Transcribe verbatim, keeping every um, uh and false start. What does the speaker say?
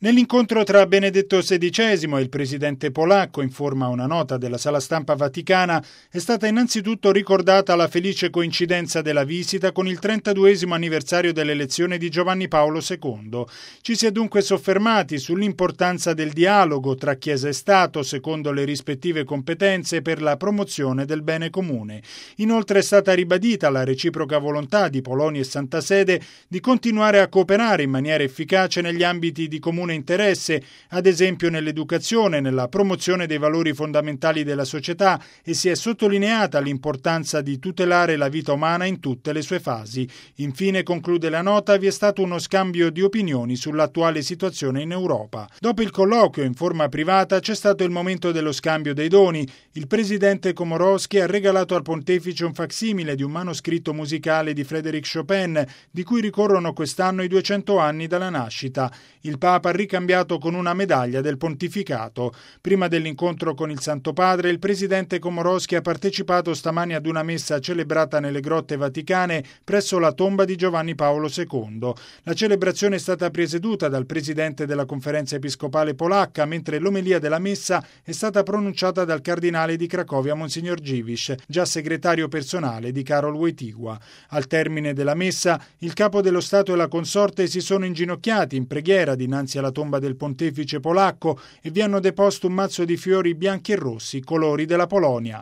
Nell'incontro tra Benedetto sedicesimo e il presidente polacco, informa una nota della Sala Stampa Vaticana, è stata innanzitutto ricordata la felice coincidenza della visita con il trentaduesimo anniversario dell'elezione di Giovanni Paolo secondo. Ci si è dunque soffermati sull'importanza del dialogo tra Chiesa e Stato, secondo le rispettive competenze, per la promozione del bene comune. Inoltre è stata ribadita la reciproca volontà di Polonia e Santa Sede di continuare a cooperare in maniera efficace negli ambiti di comune interesse, ad esempio nell'educazione, nella promozione dei valori fondamentali della società, e si è sottolineata l'importanza di tutelare la vita umana in tutte le sue fasi. Infine, conclude la nota, vi è stato uno scambio di opinioni sull'attuale situazione in Europa. Dopo il colloquio in forma privata c'è stato il momento dello scambio dei doni. Il presidente Komorowski ha regalato al pontefice un facsimile di un manoscritto musicale di Frédéric Chopin, di cui ricorrono quest'anno i duecento anni dalla nascita. Il Papa ha ricambiato con una medaglia del pontificato. Prima dell'incontro con il Santo Padre, il presidente Komorowski ha partecipato stamani ad una messa celebrata nelle grotte vaticane presso la tomba di Giovanni Paolo secondo. La celebrazione è stata presieduta dal presidente della Conferenza Episcopale polacca, mentre l'omelia della messa è stata pronunciata dal cardinale di Cracovia Monsignor Dziwisz, già segretario personale di Karol Wojtyła. Al termine della messa, il capo dello Stato e la consorte si sono inginocchiati in preghiera dinanzi alla tomba del pontefice polacco e vi hanno deposto un mazzo di fiori bianchi e rossi, colori della Polonia.